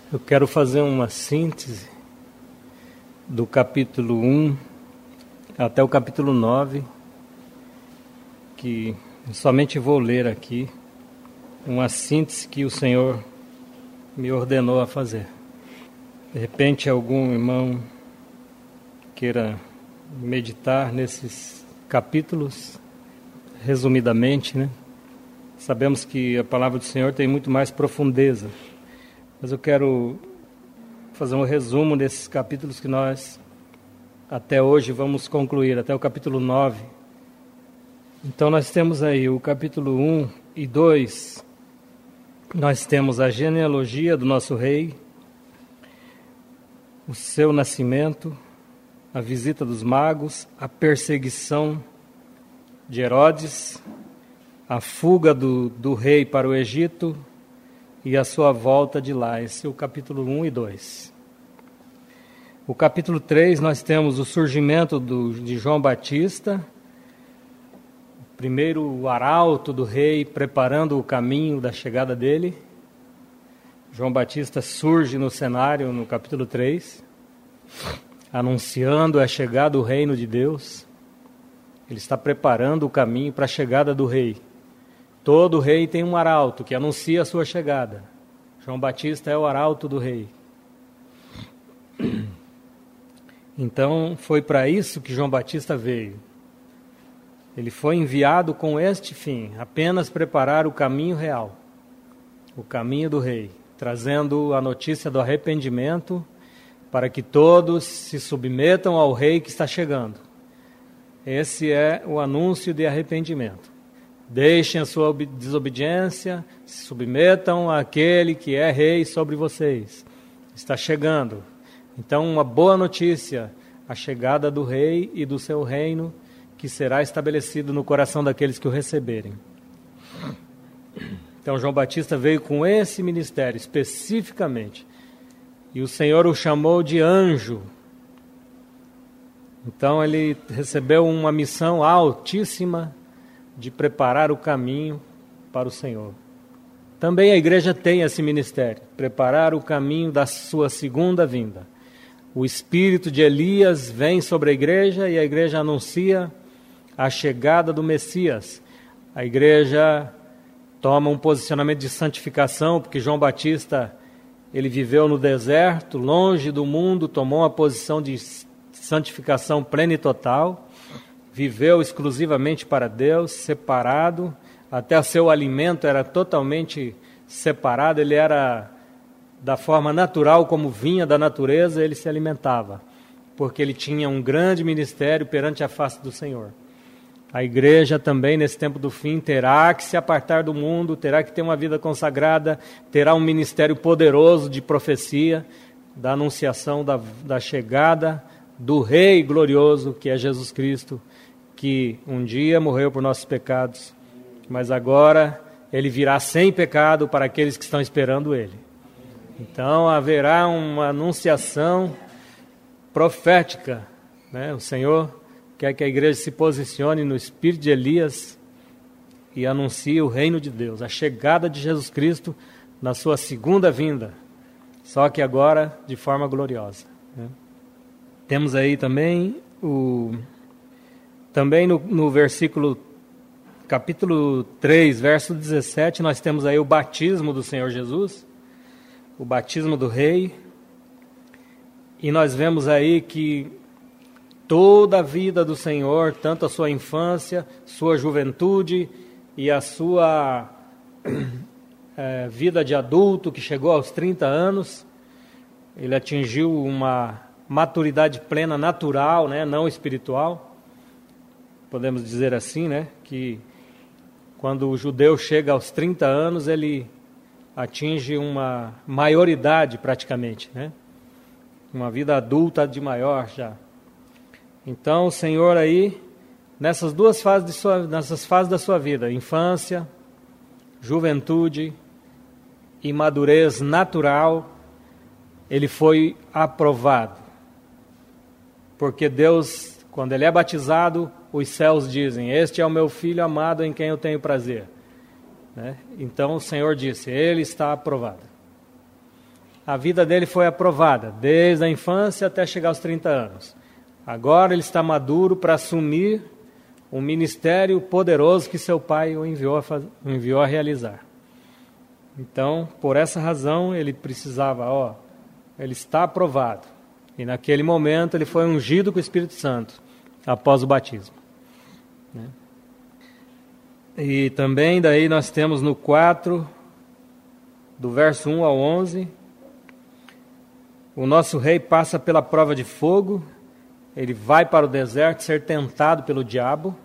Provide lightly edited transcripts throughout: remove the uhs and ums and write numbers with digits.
Eu quero fazer uma síntese do capítulo 1 até o capítulo 9, que somente vou ler aqui, uma síntese que o Senhor me ordenou a fazer. De repente algum irmão queira meditar nesses capítulos, resumidamente, né? Sabemos que a palavra do Senhor tem muito mais profundeza, mas eu quero fazer um resumo desses capítulos que nós até hoje vamos concluir, até o capítulo 9. Então nós temos aí o capítulo 1 e 2, nós temos a genealogia do nosso rei, o seu nascimento, a visita dos magos, a perseguição de Herodes, a fuga do rei para o Egito e a sua volta de lá. Esse é o capítulo 1 e 2. O capítulo 3 nós temos o surgimento de João Batista, primeiro o arauto do rei preparando o caminho da chegada dele. João Batista surge no cenário no capítulo 3, anunciando a chegada do reino de Deus. Ele está preparando o caminho para a chegada do rei. Todo rei tem um arauto que anuncia a sua chegada. João Batista é o arauto do rei. Então, foi para isso que João Batista veio. Ele foi enviado com este fim, apenas preparar o caminho real, o caminho do rei, trazendo a notícia do arrependimento para que todos se submetam ao rei que está chegando. Esse é o anúncio de arrependimento. Deixem a sua desobediência, se submetam àquele que é rei sobre vocês. Está chegando. Então, uma boa notícia, a chegada do rei e do seu reino, que será estabelecido no coração daqueles que o receberem. Então, João Batista veio com esse ministério, especificamente. E o Senhor o chamou de anjo. Então, ele recebeu uma missão altíssima de preparar o caminho para o Senhor. Também a igreja tem esse ministério, preparar o caminho da sua segunda vinda. O espírito de Elias vem sobre a igreja e a igreja anuncia a chegada do Messias. A igreja toma um posicionamento de santificação, porque João Batista, ele viveu no deserto, longe do mundo, tomou uma posição de santificação plena e total, viveu exclusivamente para Deus, separado, até o seu alimento era totalmente separado, ele era da forma natural, como vinha da natureza, ele se alimentava, porque ele tinha um grande ministério perante a face do Senhor. A igreja também, nesse tempo do fim, terá que se apartar do mundo, terá que ter uma vida consagrada, terá um ministério poderoso de profecia, da anunciação da chegada do Rei glorioso, que é Jesus Cristo, que um dia morreu por nossos pecados, mas agora ele virá sem pecado para aqueles que estão esperando ele. Então haverá uma anunciação profética, né? O Senhor quer que a igreja se posicione no espírito de Elias e anuncie o reino de Deus, a chegada de Jesus Cristo na sua segunda vinda, só que agora de forma gloriosa, né? Temos aí também no versículo, capítulo 3, verso 17, nós temos aí o batismo do Senhor Jesus, o batismo do rei, e nós vemos aí que toda a vida do Senhor, tanto a sua infância, sua juventude e a sua vida de adulto, que chegou aos 30 anos, ele atingiu uma maturidade plena natural, né, não espiritual. Podemos dizer assim, né, que quando o judeu chega aos 30 anos, ele atinge uma maioridade praticamente, né? Uma vida adulta de maior já. Então o Senhor aí, nessas duas fases nessas fases da sua vida, infância, juventude e madurez natural, ele foi aprovado. Porque Deus, quando ele é batizado, os céus dizem: este é o meu filho amado em quem eu tenho prazer, né? Então o Senhor disse: ele está aprovado. a vida dele foi aprovada, desde a infância até chegar aos 30 anos. Agora ele está maduro para assumir um ministério poderoso que seu pai o enviou a realizar. Então, por essa razão, ele precisava, ele está aprovado. E naquele momento ele foi ungido com o Espírito Santo, após o batismo. E também daí nós temos no 4, do verso 1 ao 11, o nosso rei passa pela prova de fogo, ele vai para o deserto ser tentado pelo diabo.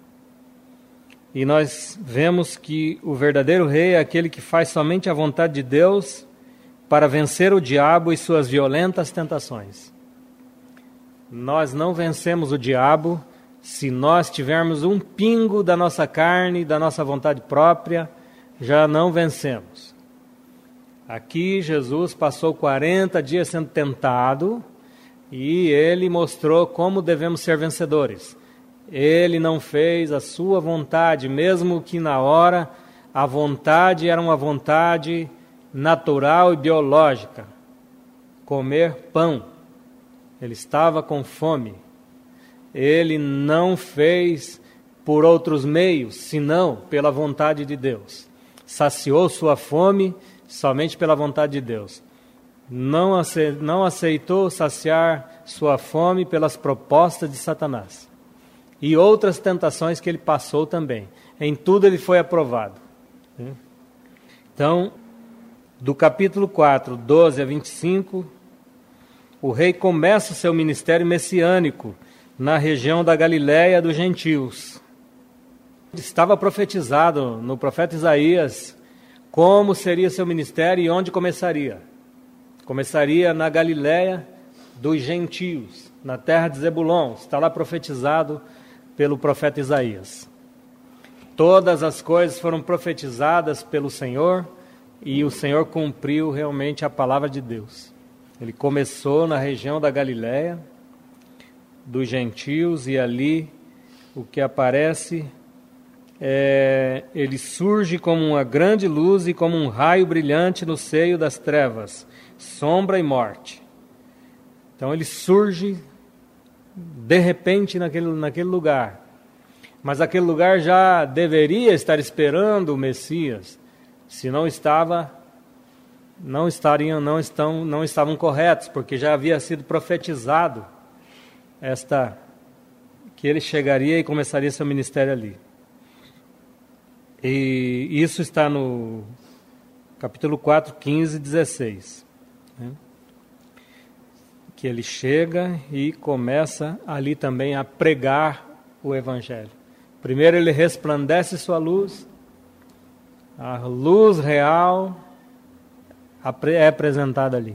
E nós vemos que o verdadeiro rei é aquele que faz somente a vontade de Deus para vencer o diabo e suas violentas tentações. Nós não vencemos o diabo se nós tivermos um pingo da nossa carne, da nossa vontade própria, já não vencemos. Aqui Jesus passou 40 dias sendo tentado e ele mostrou como devemos ser vencedores. Ele não fez a sua vontade, mesmo que na hora a vontade era uma vontade natural e biológica. Comer pão. Ele estava com fome. Ele não fez por outros meios, senão pela vontade de Deus. Saciou sua fome somente pela vontade de Deus. Não aceitou saciar sua fome pelas propostas de Satanás. E outras tentações que ele passou também. Em tudo ele foi aprovado. Então, do capítulo 4, 12 a 25, o rei começa o seu ministério messiânico na região da Galiléia dos gentios. Estava profetizado no profeta Isaías como seria seu ministério e onde começaria. Começaria na Galiléia dos gentios, na terra de Zebulon. Está lá profetizado pelo profeta Isaías. Todas as coisas foram profetizadas pelo Senhor e o Senhor cumpriu realmente a palavra de Deus. Ele começou na região da Galiléia, dos gentios, e ali o que aparece ele surge como uma grande luz e como um raio brilhante no seio das trevas, sombra e morte. Então ele surge de repente naquele lugar. Mas aquele lugar já deveria estar esperando o Messias. Se não estava, não estavam corretos, porque já havia sido profetizado que ele chegaria e começaria seu ministério ali. E isso está no capítulo 4, 15 e 16. Que ele chega e começa ali também a pregar o Evangelho. Primeiro ele resplandece sua luz, a luz real é apresentada ali.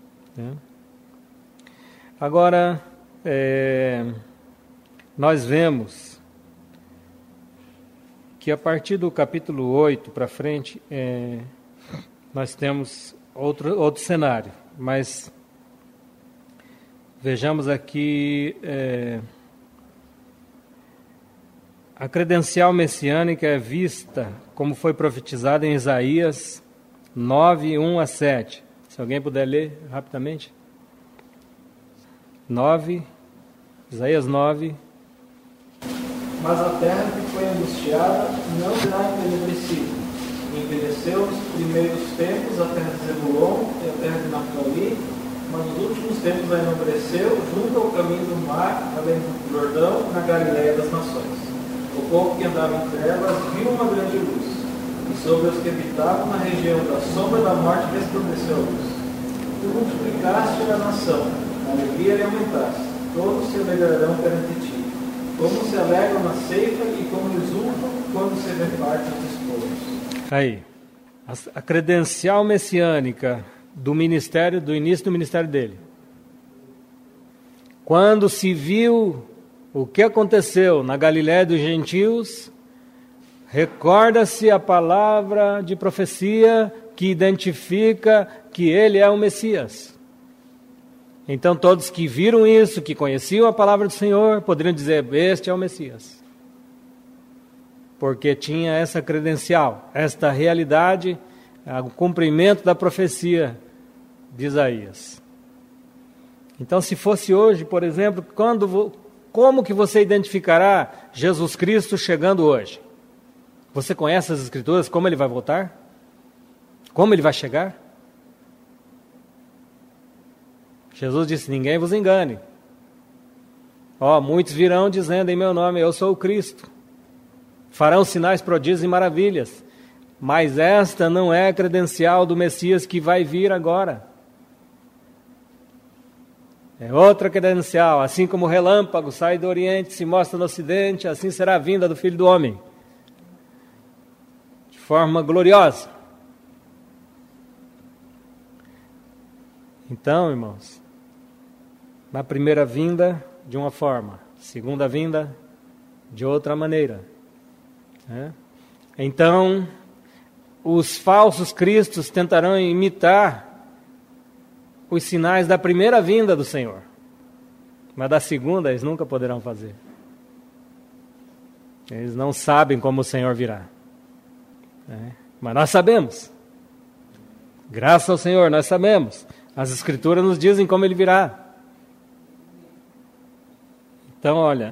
Agora, nós vemos que a partir do capítulo 8 para frente, nós temos outro cenário, mas vejamos aqui a credencial messiânica é vista como foi profetizada em Isaías 9, 1 a 7. Se alguém puder ler rapidamente. Isaías 9. Mas a terra que foi angustiada não será envelhecida. Envelheceu nos primeiros tempos a terra de Zebulon e a terra de Naftali, mas nos últimos tempos a enobreceu junto ao caminho do mar, além do Jordão, na Galiléia das nações. O povo que andava em trevas viu uma grande luz, e sobre os que habitavam na região da sombra da morte resplandeceu a luz. Tu multiplicaste a nação, a alegria lhe aumentaste, todos se alegrarão perante ti. Como se alegram na ceifa e como exultam quando se repartem os despojos. Aí, a credencial messiânica do início do ministério dele. Quando se viu o que aconteceu na Galiléia dos gentios, recorda-se a palavra de profecia que identifica que ele é o Messias. Então todos que viram isso, que conheciam a palavra do Senhor, poderiam dizer, este é o Messias. Porque tinha essa credencial, esta realidade, o cumprimento da profecia de Isaías. Então, se fosse hoje, por exemplo, como que você identificará Jesus Cristo chegando hoje? Você conhece as Escrituras, como ele vai voltar? Como ele vai chegar? Jesus disse, ninguém vos engane. Muitos virão dizendo em meu nome, eu sou o Cristo. Farão sinais, prodígios e maravilhas. Mas esta não é a credencial do Messias que vai vir agora. É outra credencial. Assim como o relâmpago sai do Oriente e se mostra no Ocidente, assim será a vinda do Filho do Homem. De forma gloriosa. Então, irmãos, na primeira vinda, de uma forma. Segunda vinda, de outra maneira. Então, os falsos cristos tentarão imitar os sinais da primeira vinda do Senhor. Mas da segunda, eles nunca poderão fazer. Eles não sabem como o Senhor virá. Mas nós sabemos. Graças ao Senhor, nós sabemos. As Escrituras nos dizem como ele virá. Então, olha,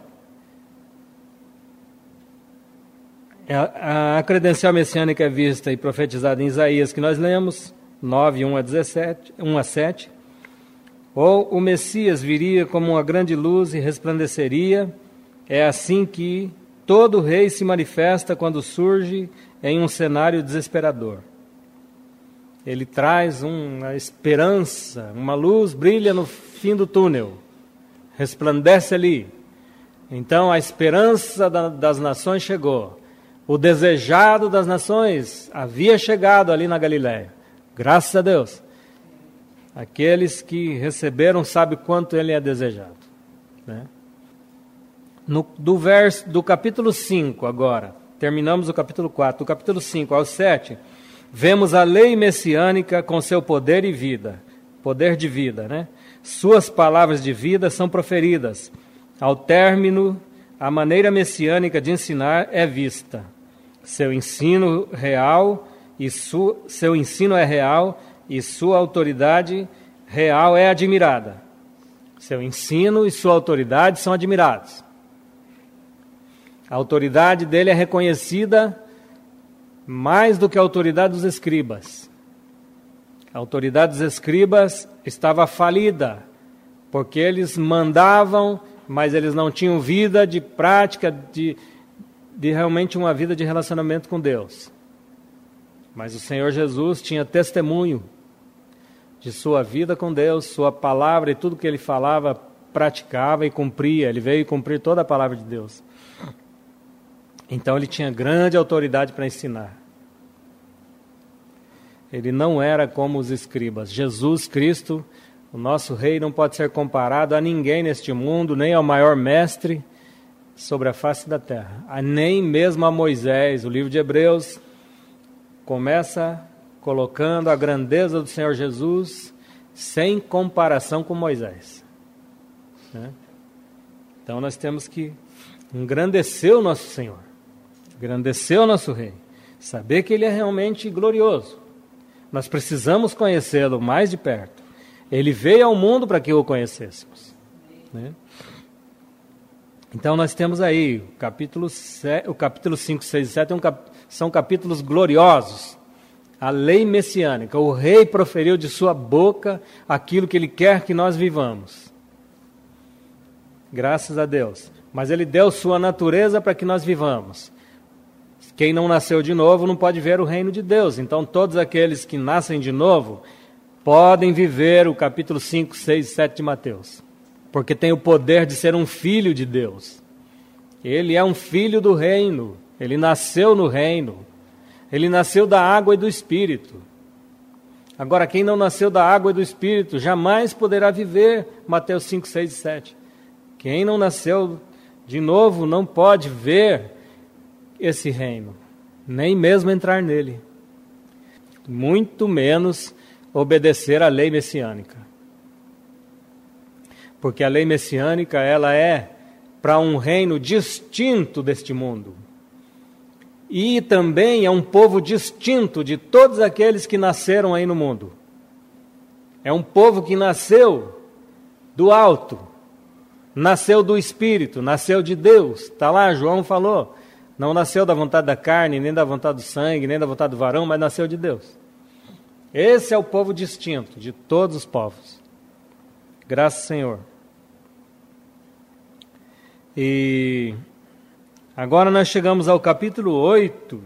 a credencial messiânica é vista e profetizada em Isaías, que nós lemos, 9, 1 a 7. Ou o Messias viria como uma grande luz e resplandeceria. É assim que todo rei se manifesta quando surge em um cenário desesperador. Ele traz uma esperança, uma luz brilha no fim do túnel, resplandece ali. Então a esperança das nações chegou. O desejado das nações havia chegado ali na Galileia. Graças a Deus. Aqueles que receberam sabem quanto ele é desejado. Do capítulo 5 agora, terminamos o capítulo 4, do capítulo 5 ao 7, vemos a lei messiânica com seu poder de vida. Suas palavras de vida são proferidas. Ao término, a maneira messiânica de ensinar é vista. Seu ensino é real e sua autoridade real é admirada. Seu ensino e sua autoridade são admirados. A autoridade dele é reconhecida mais do que a autoridade dos escribas. A autoridade dos escribas estava falida, porque eles mandavam, mas eles não tinham vida de prática, de realmente uma vida de relacionamento com Deus. Mas o Senhor Jesus tinha testemunho de sua vida com Deus, sua palavra e tudo que ele falava, praticava e cumpria. Ele veio cumprir toda a palavra de Deus. Então ele tinha grande autoridade para ensinar. Ele não era como os escribas. Jesus Cristo, o nosso Rei, não pode ser comparado a ninguém neste mundo, nem ao maior mestre sobre a face da terra, nem mesmo a Moisés. O livro de Hebreus começa colocando a grandeza do Senhor Jesus sem comparação com Moisés. Então nós temos que engrandecer o nosso Senhor, engrandecer o nosso Rei, saber que Ele é realmente glorioso. Nós precisamos conhecê-lo mais de perto. Ele veio ao mundo para que o conhecêssemos. Então nós temos aí o capítulo 5, 6 e 7 são capítulos gloriosos. A lei messiânica, o Rei proferiu de sua boca aquilo que Ele quer que nós vivamos. Graças a Deus. Mas Ele deu sua natureza para que nós vivamos. Quem não nasceu de novo não pode ver o reino de Deus. Então todos aqueles que nascem de novo podem viver o capítulo 5, 6 e 7 de Mateus. Porque tem o poder de ser um filho de Deus. Ele é um filho do reino. Ele nasceu no reino. Ele nasceu da água e do Espírito. Agora, quem não nasceu da água e do Espírito jamais poderá viver Mateus 5, 6 e 7. Quem não nasceu de novo não pode ver esse reino, nem mesmo entrar nele. Muito menos obedecer à lei messiânica. Porque a lei messiânica, ela é para um reino distinto deste mundo. E também é um povo distinto de todos aqueles que nasceram aí no mundo. É um povo que nasceu do alto, nasceu do Espírito, nasceu de Deus. Está lá, João falou. Não nasceu da vontade da carne, nem da vontade do sangue, nem da vontade do varão, mas nasceu de Deus. Esse é o povo distinto de todos os povos. Graças ao Senhor. E agora nós chegamos ao capítulo 8.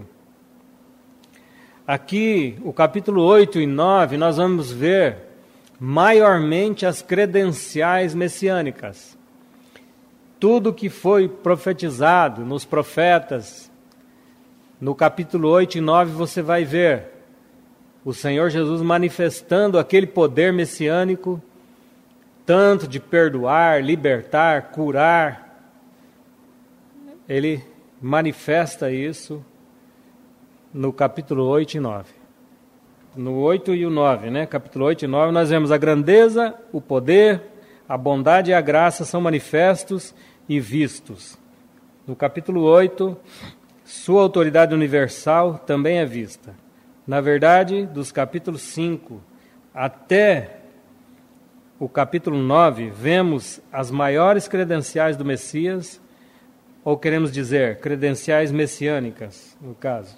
Aqui, o capítulo 8 e 9, nós vamos ver maiormente as credenciais messiânicas. Tudo que foi profetizado nos profetas, no capítulo 8 e 9 você vai ver o Senhor Jesus manifestando aquele poder messiânico, tanto de perdoar, libertar, curar. Ele manifesta isso no capítulo 8 e 9. No 8 e o 9, né? Capítulo 8 e 9, nós vemos a grandeza, o poder, a bondade e a graça são manifestos e vistos. No capítulo 8, sua autoridade universal também é vista. Na verdade, dos capítulos 5 até o capítulo 9, vemos as maiores credenciais do Messias, ou queremos dizer, credenciais messiânicas, no caso.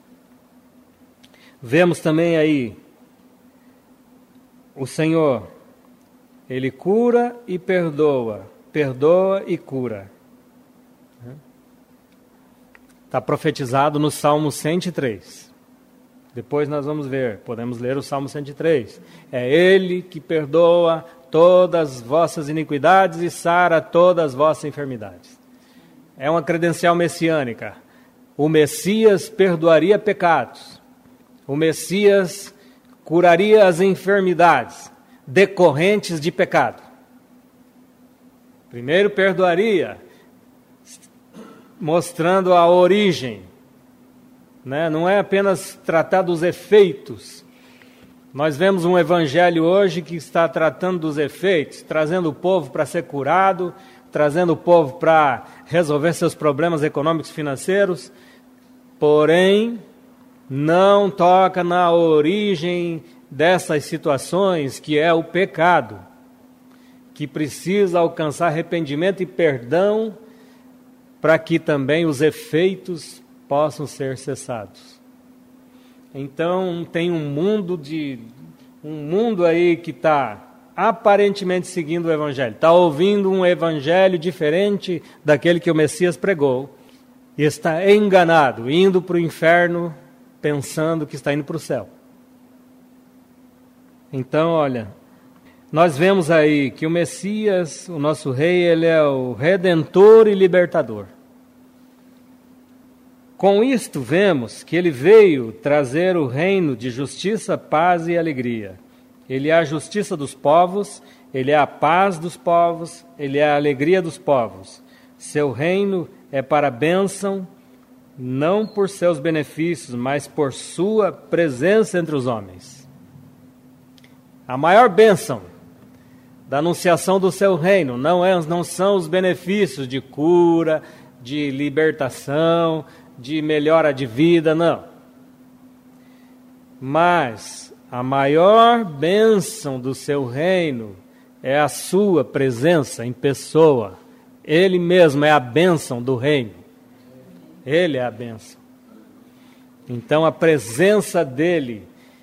Vemos também aí o Senhor, Ele cura e perdoa, perdoa e cura. Está profetizado no Salmo 103. Depois nós vamos ver, podemos ler o Salmo 103. É Ele que perdoa todas as vossas iniquidades e sara todas as vossas enfermidades. É uma credencial messiânica. O Messias perdoaria pecados. O Messias curaria as enfermidades decorrentes de pecado. Primeiro perdoaria, mostrando a origem, né? Não é apenas tratar dos efeitos. Nós vemos um evangelho hoje que está tratando dos efeitos, trazendo o povo para ser curado, trazendo o povo para resolver seus problemas econômicos e financeiros, porém não toca na origem dessas situações, que é o pecado, que precisa alcançar arrependimento e perdão para que também os efeitos possam ser cessados. Então tem um mundo aí que está aparentemente seguindo o evangelho, está ouvindo um evangelho diferente daquele que o Messias pregou, e está enganado, indo para o inferno, pensando que está indo para o céu. Então, olha, nós vemos aí que o Messias, o nosso rei, ele é o redentor e libertador. Com isto vemos que ele veio trazer o reino de justiça, paz e alegria. Ele é a justiça dos povos, ele é a paz dos povos, ele é a alegria dos povos. Seu reino é para a bênção, não por seus benefícios, mas por sua presença entre os homens. A maior bênção da anunciação do seu reino não são os benefícios de cura, de libertação, de melhora de vida, não. Mas a maior bênção do seu reino é a sua presença em pessoa. Ele mesmo é a bênção do reino. Ele é a bênção. Então a presença dele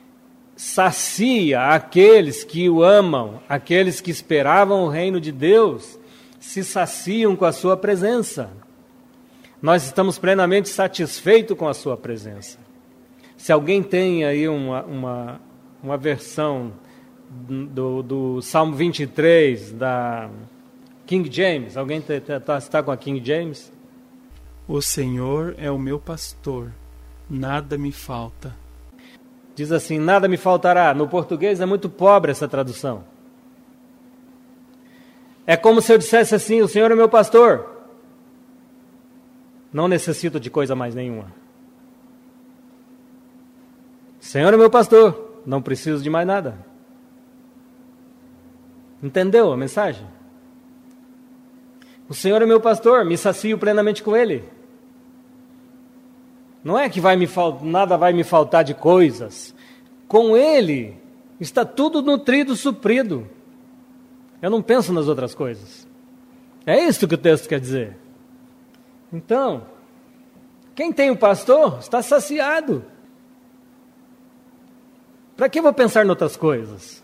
sacia aqueles que o amam, aqueles que esperavam o reino de Deus, se saciam com a sua presença. Nós estamos plenamente satisfeitos com a sua presença. Se alguém tem aí uma versão do Salmo 23, da King James, alguém está com a King James? O Senhor é o meu pastor, nada me falta. Diz assim, nada me faltará. No português é muito pobre essa tradução. É como se eu dissesse assim, o Senhor é meu pastor. Não necessito de coisa mais nenhuma. O Senhor é meu pastor, não preciso de mais nada. Entendeu a mensagem? O Senhor é meu pastor, me sacio plenamente com Ele. Não é que nada vai me faltar de coisas. Com Ele Está tudo nutrido, suprido. Eu não penso nas outras coisas. É isso que o texto quer dizer. Então, quem tem o pastor está saciado. Para que eu vou pensar em outras coisas?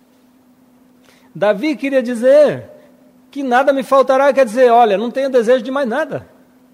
Davi queria dizer que nada me faltará, quer dizer, olha, não tenho desejo de mais nada.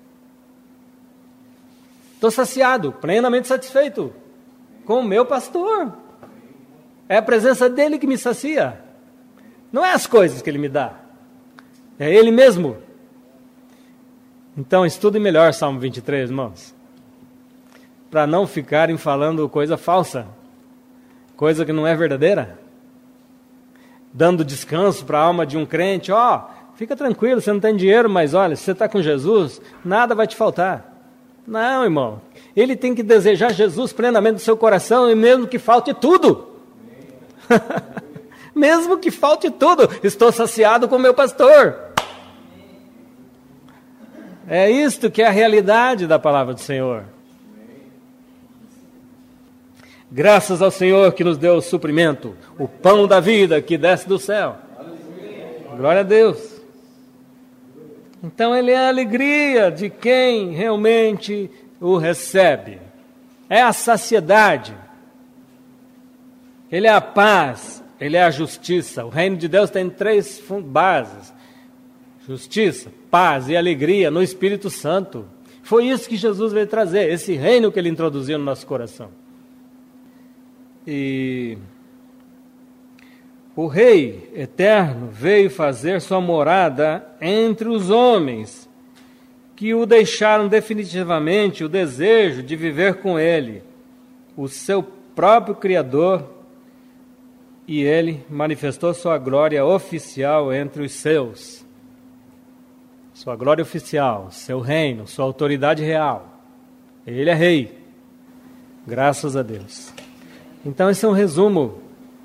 Estou saciado, plenamente satisfeito com o meu pastor. É a presença dele que me sacia. Não é as coisas que ele me dá. É ele mesmo. Então, estude melhor Salmo 23, irmãos. Para não ficarem falando coisa falsa. Coisa que não é verdadeira. Dando descanso para a alma de um crente. Fica tranquilo, você não tem dinheiro, mas olha, se você está com Jesus, nada vai te faltar. Não, irmão. Ele tem que desejar Jesus plenamente no seu coração, e mesmo que falte tudo. Mesmo que falte tudo, estou saciado com o meu pastor. É isto que é a realidade da palavra do Senhor. Graças ao Senhor que nos deu o suprimento, o pão da vida que desce do céu. Glória a Deus. Então ele é a alegria de quem realmente o recebe. É a saciedade. Ele é a paz. Ele é a justiça. O reino de Deus tem 3 bases: justiça, paz e alegria no Espírito Santo. Foi isso que Jesus veio trazer, esse reino que ele introduziu no nosso coração. E o Rei eterno veio fazer sua morada entre os homens, que o deixaram definitivamente o desejo de viver com ele, o seu próprio Criador. E ele manifestou sua glória oficial entre os seus. Sua glória oficial, seu reino, sua autoridade real. Ele é rei. Graças a Deus. Então esse é um resumo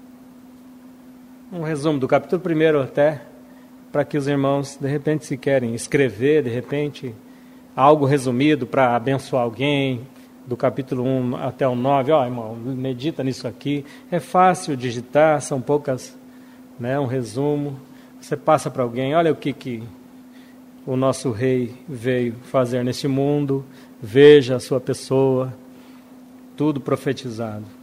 do capítulo 1 até, para que os irmãos, de repente, se querem escrever, de repente, algo resumido para abençoar alguém, do capítulo 1 até o 9, irmão, medita nisso aqui. É fácil digitar, são poucas, um resumo. Você passa para alguém, olha o que o nosso rei veio fazer neste mundo, veja a sua pessoa, tudo profetizado.